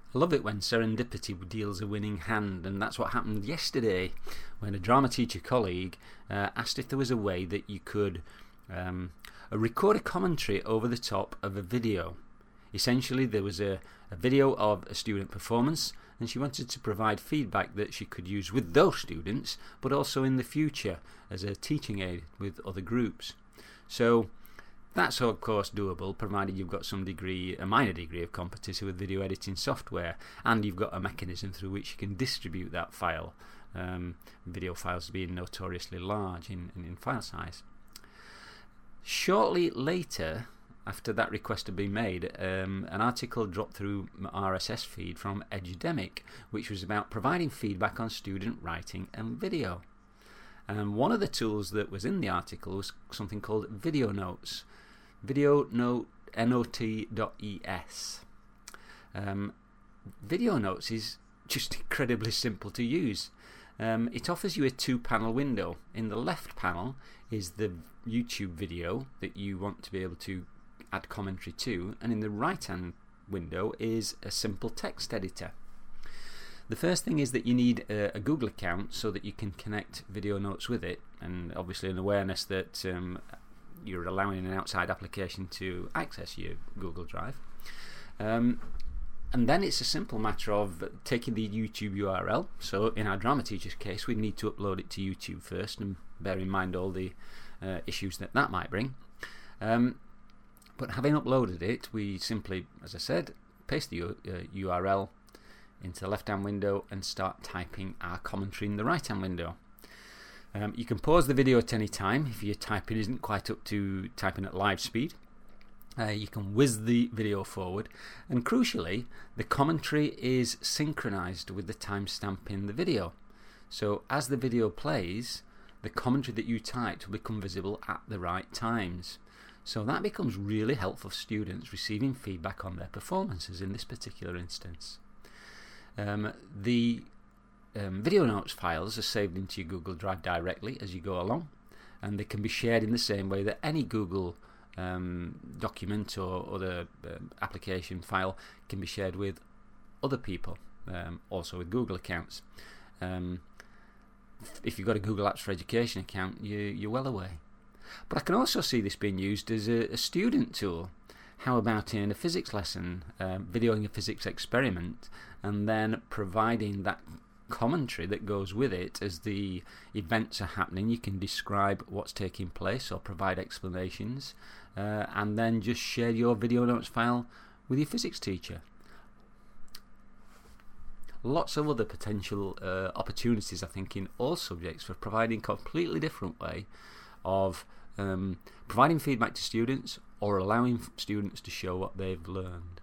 I love it when serendipity deals a winning hand, and that's what happened yesterday when a drama teacher colleague asked if there was a way that you could record a commentary over the top of a video. Essentially, there was a video of a student performance, and she wanted to provide feedback that she could use with those students, but also in the future as a teaching aid with other groups. So that's of course doable, provided you've got a minor degree of competency with video editing software, and you've got a mechanism through which you can distribute that file, video files being notoriously large in file size. Shortly later, after that request had been made, an article dropped through my RSS feed from Edudemic, which was about providing feedback on student writing and video. And one of the tools that was in the article was something called Video Notes. VideoNote.es. Video Notes is just incredibly simple to use. It offers you a 2-panel window. In the left panel is the YouTube video that you want to be able to add commentary to, and in the right hand window is a simple text editor. The first thing is that you need a Google account so that you can connect Video Notes with it, and obviously an awareness that you're allowing an outside application to access your Google Drive. And then it's a simple matter of taking the YouTube URL. So in our drama teacher's case, we need to upload it to YouTube first, and bear in mind all the issues that might bring. But having uploaded it, we simply, as I said, paste the URL into the left hand window and start typing our commentary in the right hand window. You can pause the video at any time if your typing isn't quite up to typing at live speed. You can whiz the video forward, and crucially, the commentary is synchronized with the timestamp in the video. So as the video plays, the commentary that you typed will become visible at the right times. So that becomes really helpful for students receiving feedback on their performances in this particular instance. The Video Notes files are saved into your Google Drive directly as you go along, and they can be shared in the same way that any Google document or other application file can be shared with other people, also with Google accounts. If you've got a Google Apps for Education account, you're well away. But I can also see this being used as a student tool. How about in a physics lesson, videoing a physics experiment and then providing that commentary that goes with it as the events are happening. You can describe what's taking place or provide explanations, and then just share your Video Notes file with your physics teacher. Lots of other potential opportunities, I think, in all subjects for providing a completely different way of providing feedback to students or allowing students to show what they've learned.